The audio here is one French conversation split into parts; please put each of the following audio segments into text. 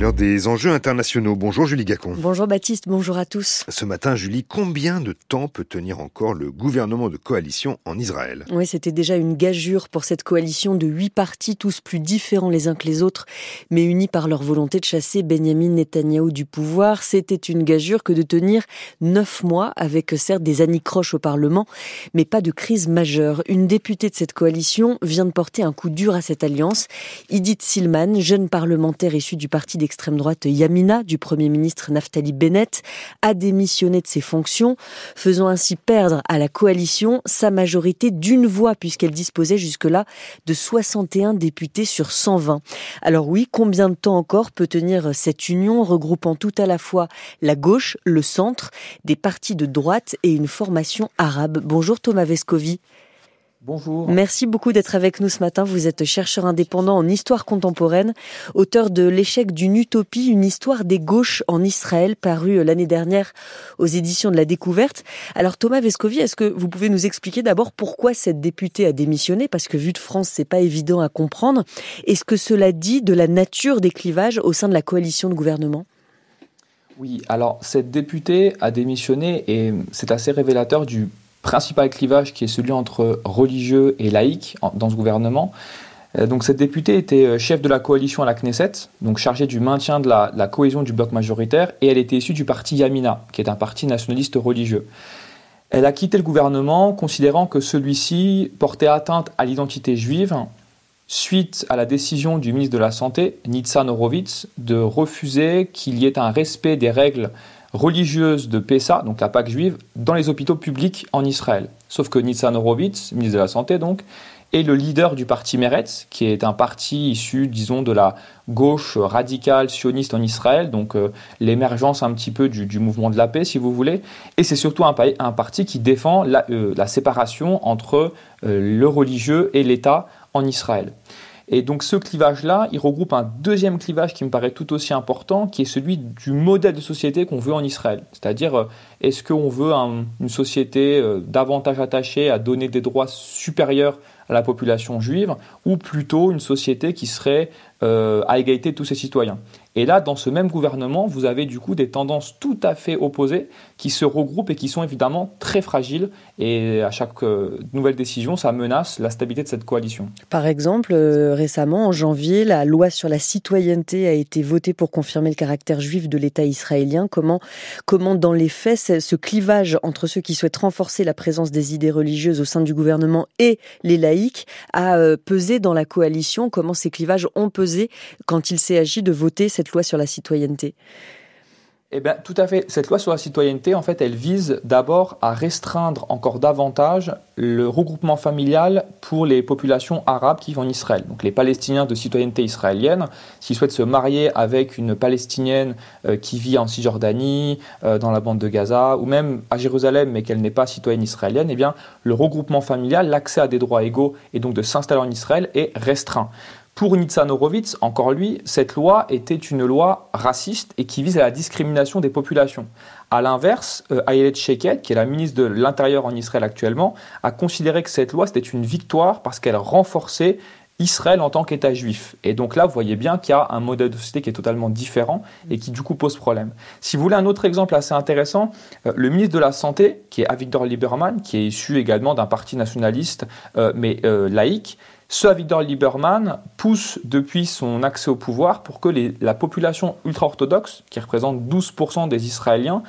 l'heure des enjeux internationaux. Bonjour Julie Gacon. Bonjour Baptiste, bonjour à tous. Ce matin, Julie, combien de temps peut tenir encore le gouvernement de coalition en Israël ? Oui, c'était déjà une gageure pour cette coalition de 8 partis, tous plus différents les uns que les autres, mais unis par leur volonté de chasser Benyamin Netanyahou du pouvoir. C'était une gageure que de tenir 9 mois, avec certes des anicroches au Parlement, mais pas de crise majeure. Une députée de cette coalition vient de porter un coup dur à cette alliance. Idit Silman, jeune parlementaire issu du parti d'extrême droite Yamina, du Premier ministre Naftali Bennett, a démissionné de ses fonctions, faisant ainsi perdre à la coalition sa majorité d'une voix, puisqu'elle disposait jusque-là de 61 députés sur 120. Alors oui, combien de temps encore peut tenir cette union, regroupant tout à la fois la gauche, le centre, des partis de droite et une formation arabe ? Bonjour Thomas Vescovi. Bonjour. Merci beaucoup d'être avec nous ce matin. Vous êtes chercheur indépendant en histoire contemporaine, auteur de L'échec d'une utopie, une histoire des gauches en Israël, paru l'année dernière aux éditions de La Découverte. Alors Thomas Vescovi, est-ce que vous pouvez nous expliquer d'abord pourquoi cette députée a démissionné ? Parce que vu de France, c'est pas évident à comprendre. Est-ce que cela dit de la nature des clivages au sein de la coalition de gouvernement ? Oui, alors cette députée a démissionné et c'est assez révélateur du principal clivage qui est celui entre religieux et laïcs dans ce gouvernement. Donc cette députée était chef de la coalition à la Knesset, donc chargée du maintien de la cohésion du bloc majoritaire, et elle était issue du parti Yamina, qui est un parti nationaliste religieux. Elle a quitté le gouvernement considérant que celui-ci portait atteinte à l'identité juive, suite à la décision du ministre de la Santé, Nitzan Horowitz, de refuser qu'il y ait un respect des règles religieuses de Pessah, donc la Pâque juive, dans les hôpitaux publics en Israël. Sauf que Nitzan Horowitz, ministre de la Santé donc, est le leader du parti Meretz, qui est un parti issu, disons, de la gauche radicale sioniste en Israël, donc l'émergence un petit peu du mouvement de la paix, si vous voulez. Et c'est surtout un parti qui défend la séparation entre le religieux et l'État en Israël. Et donc ce clivage-là, il regroupe un deuxième clivage qui me paraît tout aussi important, qui est celui du modèle de société qu'on veut en Israël. C'est-à-dire, est-ce qu'on veut une société davantage attachée à donner des droits supérieurs à la population juive, ou plutôt une société qui serait à égalité de tous ses citoyens. Et là, dans ce même gouvernement, vous avez du coup des tendances tout à fait opposées qui se regroupent et qui sont évidemment très fragiles. Et à chaque nouvelle décision, ça menace la stabilité de cette coalition. Par exemple, récemment, en janvier, la loi sur la citoyenneté a été votée pour confirmer le caractère juif de l'État israélien. Comment dans les faits, ce clivage entre ceux qui souhaitent renforcer la présence des idées religieuses au sein du gouvernement et les laïcs a pesé dans la coalition ? Comment ces clivages ont pesé quand il s'est agi de voter cette loi sur la citoyenneté ? Eh bien, tout à fait. Cette loi sur la citoyenneté, en fait, elle vise d'abord à restreindre encore davantage le regroupement familial pour les populations arabes qui vivent en Israël. Donc, les Palestiniens de citoyenneté israélienne, s'ils souhaitent se marier avec une Palestinienne qui vit en Cisjordanie, dans la bande de Gaza, ou même à Jérusalem, mais qu'elle n'est pas citoyenne israélienne, eh bien, le regroupement familial, l'accès à des droits égaux et donc de s'installer en Israël est restreint. Pour Nitzan Horowitz, encore lui, cette loi était une loi raciste et qui vise à la discrimination des populations. A l'inverse, Ayelet Sheked, qui est la ministre de l'Intérieur en Israël actuellement, a considéré que cette loi c'était une victoire parce qu'elle renforçait Israël en tant qu'État juif. Et donc là, vous voyez bien qu'il y a un modèle de société qui est totalement différent et qui du coup pose problème. Si vous voulez un autre exemple assez intéressant, le ministre de la Santé, qui est Avigdor Lieberman, qui est issu également d'un parti nationaliste mais laïque, ce Avigdor Lieberman pousse depuis son accès au pouvoir pour que la population ultra-orthodoxe, qui représente 12% des Israéliens,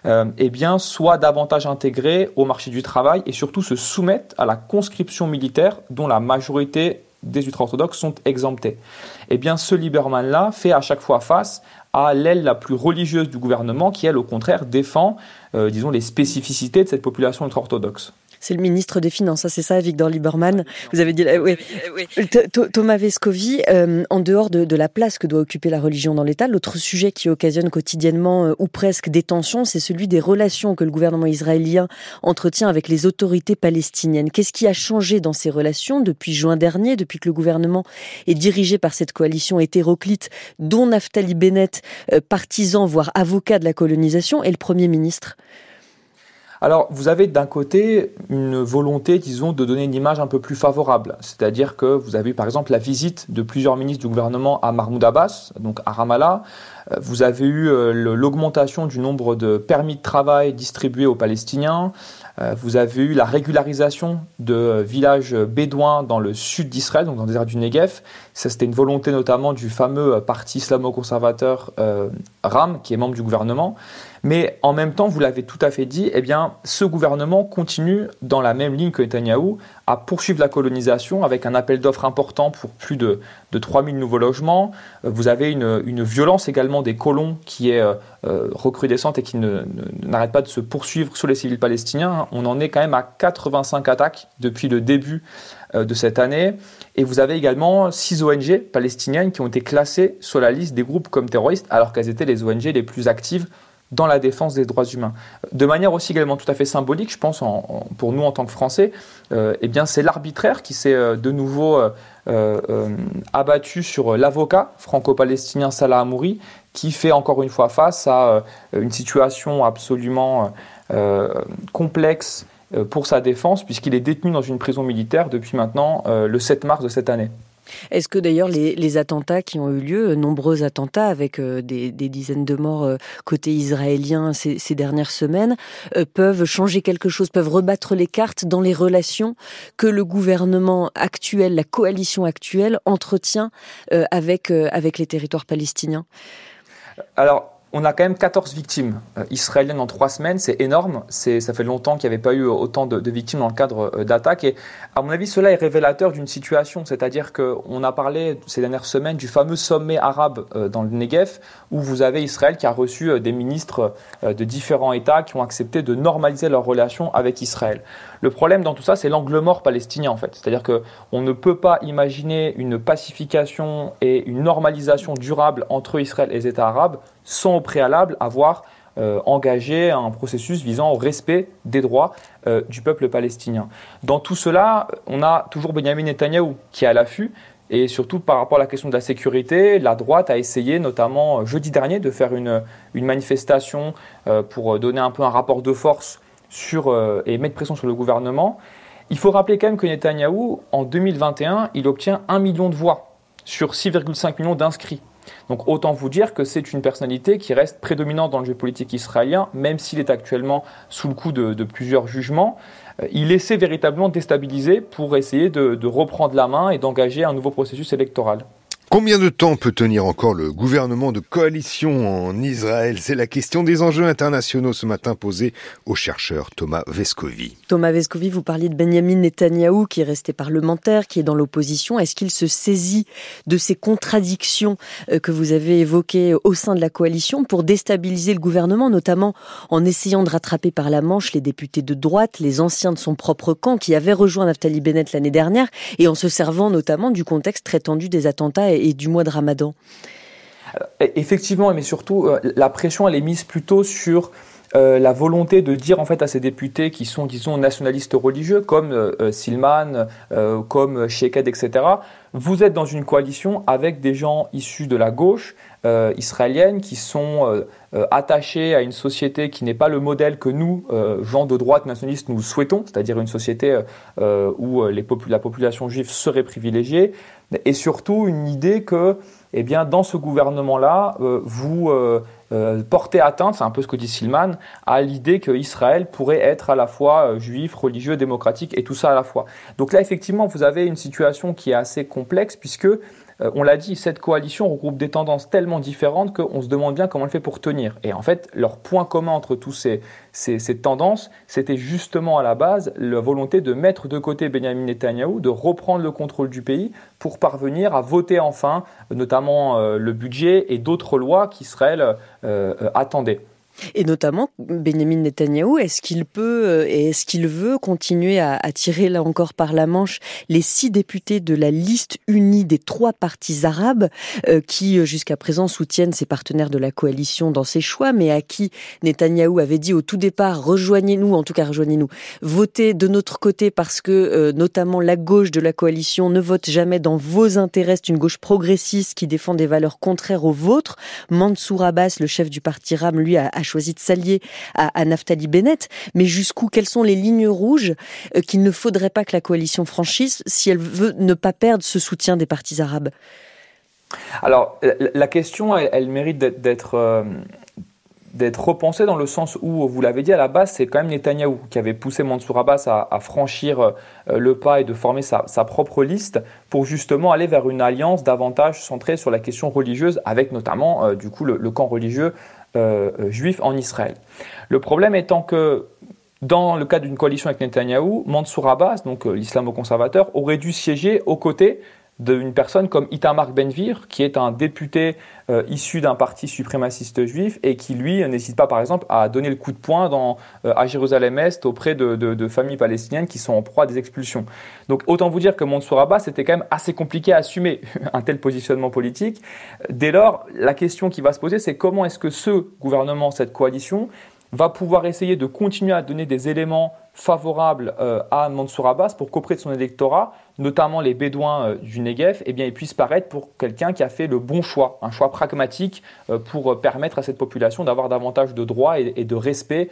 soit davantage intégrée au marché du travail et surtout se soumette à la conscription militaire dont la majorité des ultra-orthodoxes sont exemptés. Eh bien, ce Lieberman-là fait à chaque fois face à l'aile la plus religieuse du gouvernement qui, elle, au contraire, défend, les spécificités de cette population ultra-orthodoxe. C'est le ministre des Finances, c'est ça, Avigdor Lieberman. Vous avez dit, oui. Thomas Vescovi, en dehors de la place que doit occuper la religion dans l'État, l'autre sujet qui occasionne quotidiennement ou presque des tensions, c'est celui des relations que le gouvernement israélien entretient avec les autorités palestiniennes. Qu'est-ce qui a changé dans ces relations depuis juin dernier, depuis que le gouvernement est dirigé par cette coalition hétéroclite, dont Naftali Bennett, partisan voire avocat de la colonisation, est le Premier ministre ? Alors, vous avez d'un côté une volonté, disons, de donner une image un peu plus favorable. C'est-à-dire que vous avez eu, par exemple, la visite de plusieurs ministres du gouvernement à Mahmoud Abbas, donc à Ramallah. Vous avez eu l'augmentation du nombre de permis de travail distribués aux Palestiniens. Vous avez eu la régularisation de villages bédouins dans le sud d'Israël, donc dans le désert du Negev. Ça, c'était une volonté notamment du fameux parti islamo-conservateur RAM, qui est membre du gouvernement. Mais en même temps, vous l'avez tout à fait dit, eh bien, ce gouvernement continue dans la même ligne que Netanyahou à poursuivre la colonisation avec un appel d'offres important pour plus de 3000 nouveaux logements. Vous avez une violence également des colons qui est recrudescente et qui n'arrête pas de se poursuivre sur les civils palestiniens. On en est quand même à 85 attaques depuis le début de cette année. Et vous avez également 6 ONG palestiniennes qui ont été classées sur la liste des groupes comme terroristes alors qu'elles étaient les ONG les plus actives dans la défense des droits humains. De manière aussi également tout à fait symbolique, je pense, pour nous en tant que Français, eh bien, c'est l'arbitraire qui s'est de nouveau abattu sur l'avocat franco-palestinien Salah Hamouri, qui fait encore une fois face à une situation absolument complexe pour sa défense, puisqu'il est détenu dans une prison militaire depuis maintenant le 7 mars de cette année. Est-ce que d'ailleurs les attentats qui ont eu lieu, nombreux attentats avec des dizaines de morts côté israélien ces dernières semaines, peuvent changer quelque chose, peuvent rebattre les cartes dans les relations que le gouvernement actuel, la coalition actuelle entretient avec les territoires palestiniens ? Alors, on a quand même 14 victimes israéliennes en 3 semaines, c'est énorme. Ça fait longtemps qu'il n'y avait pas eu autant de victimes dans le cadre d'attaques. Et à mon avis, cela est révélateur d'une situation. C'est-à-dire qu'on a parlé ces dernières semaines du fameux sommet arabe dans le Negev, où vous avez Israël qui a reçu des ministres de différents États qui ont accepté de normaliser leurs relations avec Israël. Le problème dans tout ça, c'est l'angle mort palestinien en fait. C'est-à-dire qu'on ne peut pas imaginer une pacification et une normalisation durable entre Israël et les États arabes sans au préalable avoir engagé un processus visant au respect des droits du peuple palestinien. Dans tout cela, on a toujours Benyamin Netanyahou qui est à l'affût. Et surtout par rapport à la question de la sécurité, la droite a essayé notamment jeudi dernier de faire une manifestation pour donner un peu un rapport de force et mettre pression sur le gouvernement. Il faut rappeler quand même que Netanyahou, en 2021, il obtient 1 million de voix sur 6,5 millions d'inscrits. Donc autant vous dire que c'est une personnalité qui reste prédominante dans le jeu politique israélien, même s'il est actuellement sous le coup de plusieurs jugements. Il essaie véritablement de déstabiliser pour essayer de reprendre la main et d'engager un nouveau processus électoral. Combien de temps peut tenir encore le gouvernement de coalition en Israël ? C'est la question des enjeux internationaux ce matin posée au chercheur Thomas Vescovi. Thomas Vescovi, vous parliez de Benyamin Netanyahou qui est resté parlementaire, qui est dans l'opposition. Est-ce qu'il se saisit de ces contradictions que vous avez évoquées au sein de la coalition pour déstabiliser le gouvernement, notamment en essayant de rattraper par la manche les députés de droite, les anciens de son propre camp qui avaient rejoint Naftali Bennett l'année dernière et en se servant notamment du contexte très tendu des attentats et du mois de Ramadan? Effectivement, mais surtout, la pression elle est mise plutôt sur la volonté de dire en fait à ces députés qui sont, disons, nationalistes religieux, comme Silman, comme Sheked, etc., vous êtes dans une coalition avec des gens issus de la gauche israélienne qui sont attachés à une société qui n'est pas le modèle que nous, gens de droite nationalistes, nous souhaitons, c'est-à-dire une société où la population juive serait privilégiée, et surtout une idée que, eh bien, dans ce gouvernement-là, vous portez atteinte, c'est un peu ce que dit Silman, à l'idée qu'Israël pourrait être à la fois juif, religieux, démocratique, et tout ça à la fois. Donc là, effectivement, vous avez une situation qui est assez complexe, puisque, on l'a dit, cette coalition regroupe des tendances tellement différentes qu'on se demande bien comment elle fait pour tenir. Et en fait, leur point commun entre tous ces tendances, c'était justement à la base la volonté de mettre de côté Benyamin Netanyahou, de reprendre le contrôle du pays pour parvenir à voter enfin, notamment le budget et d'autres lois qu'Israël attendait. Et notamment, Benyamin Netanyahou, est-ce qu'il peut et est-ce qu'il veut continuer à tirer là encore par la manche les 6 députés de la liste unie des 3 partis arabes qui jusqu'à présent soutiennent ses partenaires de la coalition dans ses choix, mais à qui Netanyahou avait dit au tout départ rejoignez-nous, votez de notre côté parce que notamment la gauche de la coalition ne vote jamais dans vos intérêts, c'est une gauche progressiste qui défend des valeurs contraires aux vôtres. Mansour Abbas, le chef du parti RAM, lui a a choisi de s'allier à Naftali Bennett. Mais jusqu'où? Quelles sont les lignes rouges qu'il ne faudrait pas que la coalition franchisse si elle veut ne pas perdre ce soutien des partis arabes? Alors, la question, elle mérite d'être repensée dans le sens où, vous l'avez dit à la base, c'est quand même Netanyahou qui avait poussé Mansour Abbas à franchir le pas et de former sa propre liste pour justement aller vers une alliance davantage centrée sur la question religieuse, avec notamment du coup le camp religieux juif en Israël. Le problème étant que dans le cadre d'une coalition avec Netanyahou, Mansour Abbas, donc l'islamo-conservateur, aurait dû siéger aux côtés d'une personne comme Itamar Ben-Gvir, qui est un député issu d'un parti suprémaciste juif et qui, lui, n'hésite pas, par exemple, à donner le coup de poing à Jérusalem-Est auprès de familles palestiniennes qui sont en proie à des expulsions. Donc, autant vous dire que Mansour Abbas, c'était quand même assez compliqué à assumer un tel positionnement politique. Dès lors, la question qui va se poser, c'est comment est-ce que ce gouvernement, cette coalition, va pouvoir essayer de continuer à donner des éléments favorables à Mansour Abbas pour qu'auprès de son électorat, notamment les Bédouins du Negev, eh bien, ils puissent paraître pour quelqu'un qui a fait le bon choix, un choix pragmatique pour permettre à cette population d'avoir davantage de droits et de respect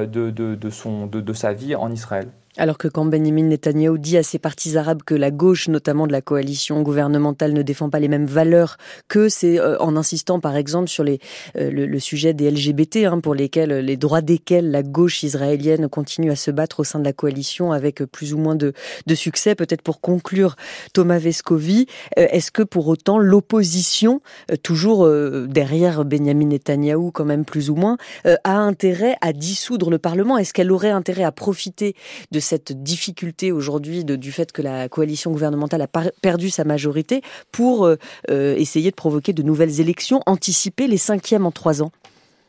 de sa vie en Israël. Alors que quand Benyamin Netanyahou dit à ses partis arabes que la gauche, notamment de la coalition gouvernementale, ne défend pas les mêmes valeurs que c'est en insistant par exemple sur le sujet des LGBT, pour les droits desquels la gauche israélienne continue à se battre au sein de la coalition avec plus ou moins de succès. Peut-être pour conclure, Thomas Vescovi, est-ce que pour autant l'opposition, toujours derrière Benyamin Netanyahou quand même plus ou moins, a intérêt à dissoudre le Parlement? Est-ce qu'elle aurait intérêt à profiter de cette difficulté aujourd'hui du fait que la coalition gouvernementale a perdu sa majorité pour essayer de provoquer de nouvelles élections, anticiper les 5e en 3 ans?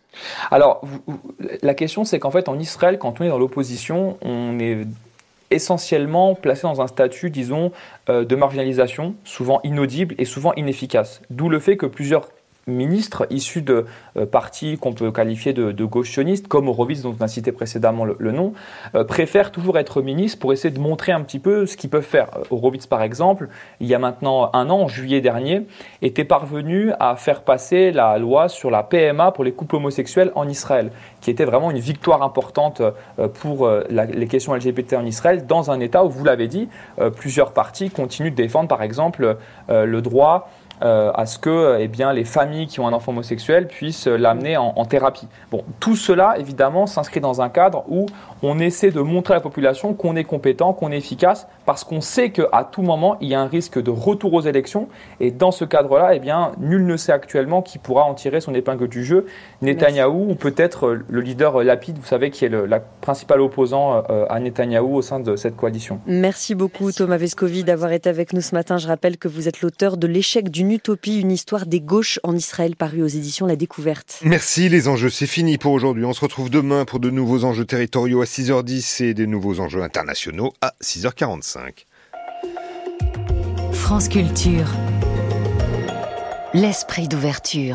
Alors, la question, c'est qu'en fait, en Israël, quand on est dans l'opposition, on est essentiellement placé dans un statut, disons, de marginalisation, souvent inaudible et souvent inefficace. D'où le fait que plusieurs ministres issus de partis qu'on peut qualifier de gauche sioniste, comme Horowitz, dont on a cité précédemment le nom, préfèrent toujours être ministres pour essayer de montrer un petit peu ce qu'ils peuvent faire. Horowitz, par exemple, il y a maintenant 1 an, en juillet dernier, était parvenu à faire passer la loi sur la PMA pour les couples homosexuels en Israël, qui était vraiment une victoire importante pour les questions LGBT en Israël, dans un État où, vous l'avez dit, plusieurs partis continuent de défendre, par exemple, le droit à ce que les familles qui ont un enfant homosexuel puissent l'amener en thérapie. Bon, tout cela, évidemment, s'inscrit dans un cadre où on essaie de montrer à la population qu'on est compétent, qu'on est efficace, parce qu'on sait qu'à tout moment, il y a un risque de retour aux élections. Et dans ce cadre-là, nul ne sait actuellement qui pourra en tirer son épingle du jeu. Netanyahou ou peut-être le leader Lapid, vous savez, qui est la principale opposant à Netanyahou au sein de cette coalition. Merci beaucoup Thomas Vescovi d'avoir été avec nous ce matin. Je rappelle que vous êtes l'auteur de L'échec d'une utopie, une histoire des gauches en Israël, paru aux éditions La Découverte. Merci, les enjeux, c'est fini pour aujourd'hui. On se retrouve demain pour de nouveaux enjeux territoriaux à 6h10 et des nouveaux enjeux internationaux à 6h45. France Culture. L'esprit d'ouverture.